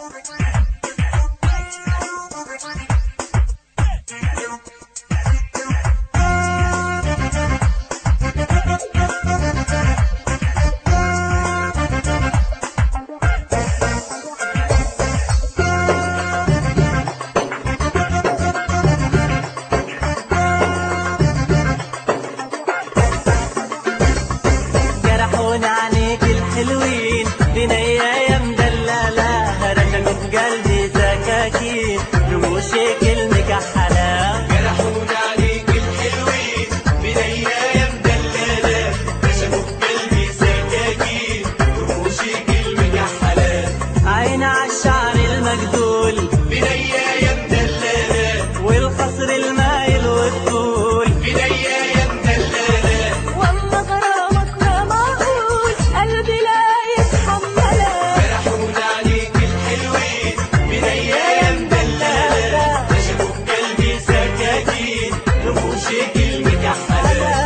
عليك الحلوين بنية يا مدللة رشقوا في قلبي سكاكين رموشك المكحلة. جرحونا عليك الحلوين بنية يا مدللة رشقوا في قلبي سكاكين رموشك المكحلة. عين عالشعر المجدول بنية يا مدللة والقصر المايل والطول بنية يا مدللة. والله غرامك ما معقول قلبي لا يتحملها. جرحونا عليك الحلوين بنية يا مدللة رشقوا في قلبي سكاكين رموشك المكحلة.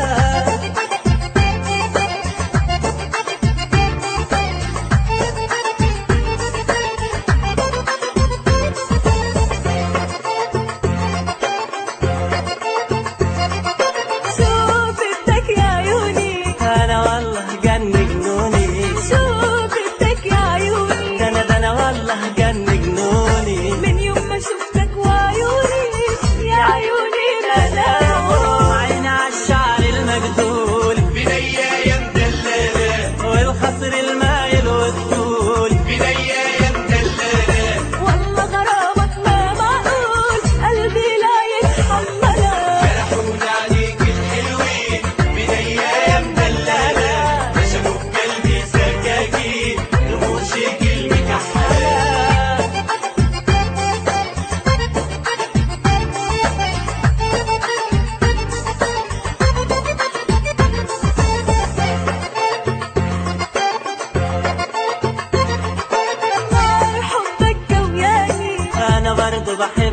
أنا والله جن جنوني شوفتك يا عيوني ده أنا والله جن جنوني من يوم ما شفتك وعيوني يا عيوني ملامو. عين عالشعر المجدول بنية يا مدللة والقصر المايل والطول بنية يا مدللة. والله غرامك ما معقول قلبي لا يتحملها. جرحونا عليك الحلوين بنية يا مدللة رشقوا في قلبي سكاكين رموشك المكحلة. نار حبك جواني أنا برضه بحب